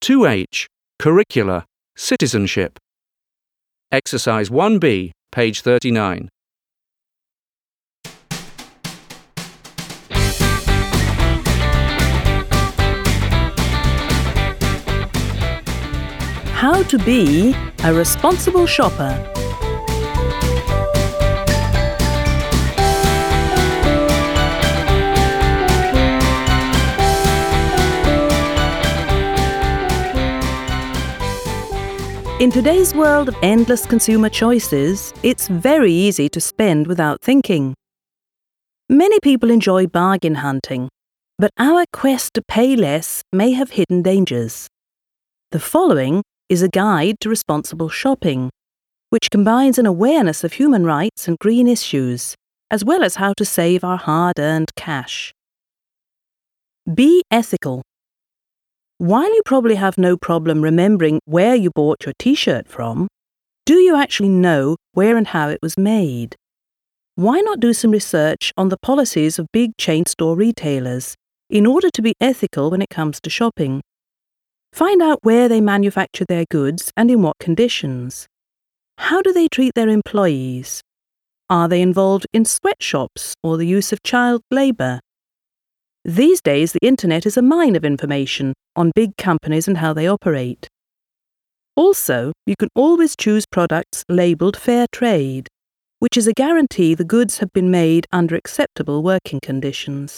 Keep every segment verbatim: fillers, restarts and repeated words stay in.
two H. Curricula, Citizenship. Exercise one B, page thirty-nine. How to be a responsible shopper. In today's world of endless consumer choices, it's very easy to spend without thinking. Many people enjoy bargain hunting, but our quest to pay less may have hidden dangers. The following is a guide to responsible shopping, which combines an awareness of human rights and green issues, as well as how to save our hard-earned cash. Be ethical. While you probably have no problem remembering where you bought your t-shirt from, do you actually know where and how it was made? Why not do some research on the policies of big chain store retailers in order to be ethical when it comes to shopping? Find out where they manufacture their goods and in what conditions. How do they treat their employees? Are they involved in sweatshops or the use of child labour? These days, the internet is a mine of information on big companies and how they operate. Also, you can always choose products labelled fair trade, which is a guarantee the goods have been made under acceptable working conditions.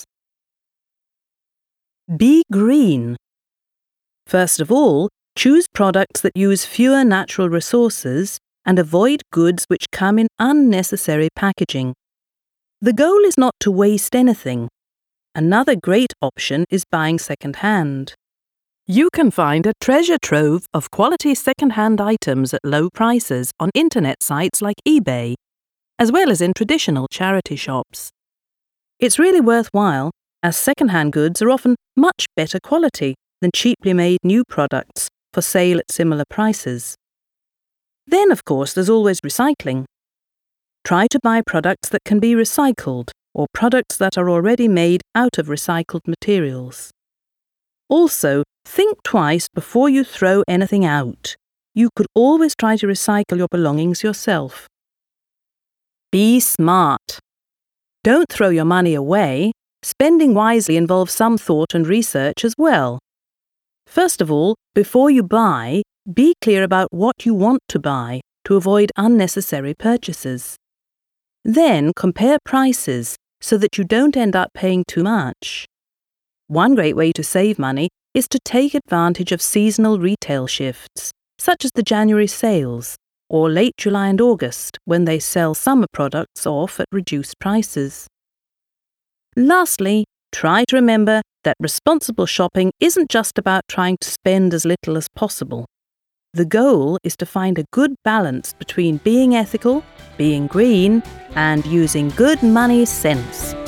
Be green. First of all, choose products that use fewer natural resources and avoid goods which come in unnecessary packaging. The goal is not to waste anything. Another great option is buying second-hand. You can find a treasure trove of quality second-hand items at low prices on internet sites like eBay, as well as in traditional charity shops. It's really worthwhile, as second-hand goods are often much better quality than cheaply made new products for sale at similar prices. Then, of course, there's always recycling. Try to buy products that can be recycled, or products that are already made out of recycled materials. Also, think twice before you throw anything out. You could always try to recycle your belongings yourself. Be smart. Don't throw your money away. Spending wisely involves some thought and research as well. First of all, before you buy, be clear about what you want to buy to avoid unnecessary purchases. Then compare prices so that you don't end up paying too much. One great way to save money is to take advantage of seasonal retail shifts, such as the January sales, or late July and August when they sell summer products off at reduced prices. Lastly, try to remember that responsible shopping isn't just about trying to spend as little as possible. The goal is to find a good balance between being ethical, being green, and using good money sense.